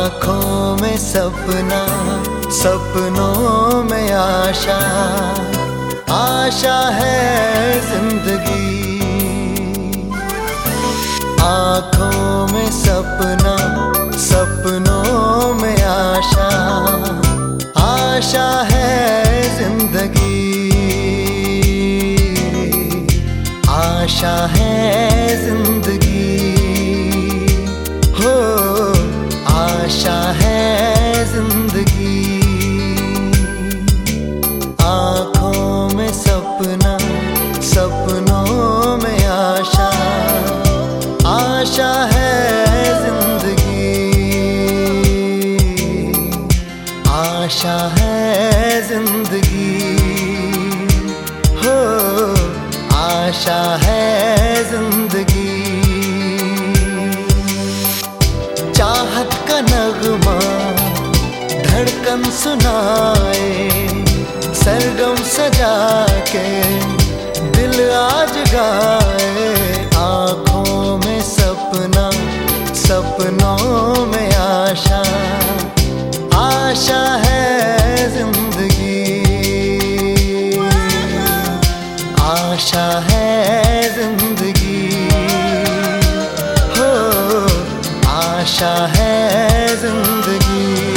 आँखों में सपना, सपनों में आशा, आशा है जिंदगी। आँखों में सपना, सपनों में आशा, आशा है जिंदगी। आशा है जिंदगी, हो आशा है जिंदगी। आँखों में सपना, सपनों में आशा, आशा है जिंदगी। आशा है जिंदगी, हो आशा है जिंदगी। चाहत का नगमा धड़कन सुनाए, सरगम सजा के दिल आज गाए। आँखों में सपना, सपनों में आशा, आशा है जिंदगी। आशा है जिंदगी, हो आशा है जिंदगी।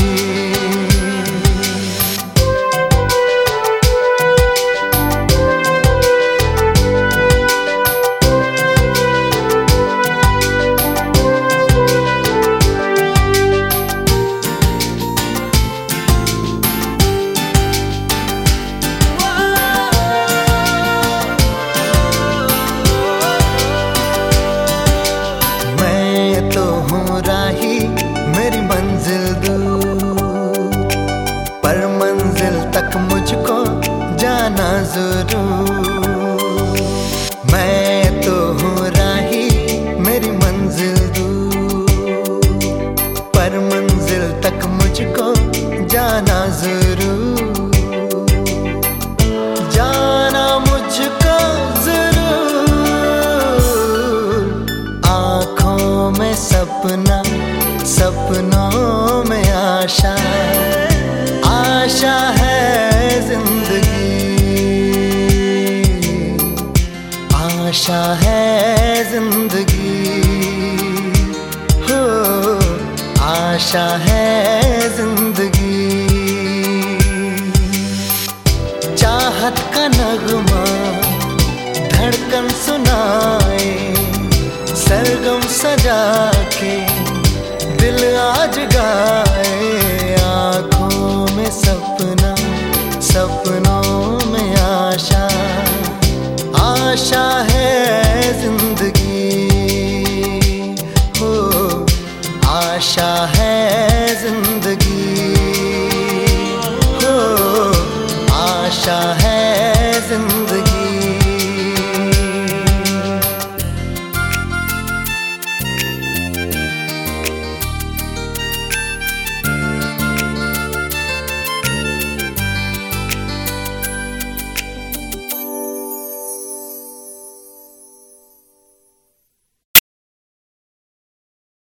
मेरी मंजिल दूर, पर मंजिल तक मुझको जाना जरूर। मैं तो हूँ राही, मेरी मंजिल दूर, पर मंजिल तक मुझको जाना जरूर। जाना मुझको जरूर। आँखों में सपना, सपनों में आशा, आशा है जिंदगी। आशा है जिंदगी, हो आशा है जिंदगी। चाहत का नगमा धड़कन सुनाए, सरगम सजा के दिल आज गाए। आँखों में सपना, सपनों में आशा, आशा है जिंदगी। हो आशा है जिंदगी, हो आशा है जिंदगी।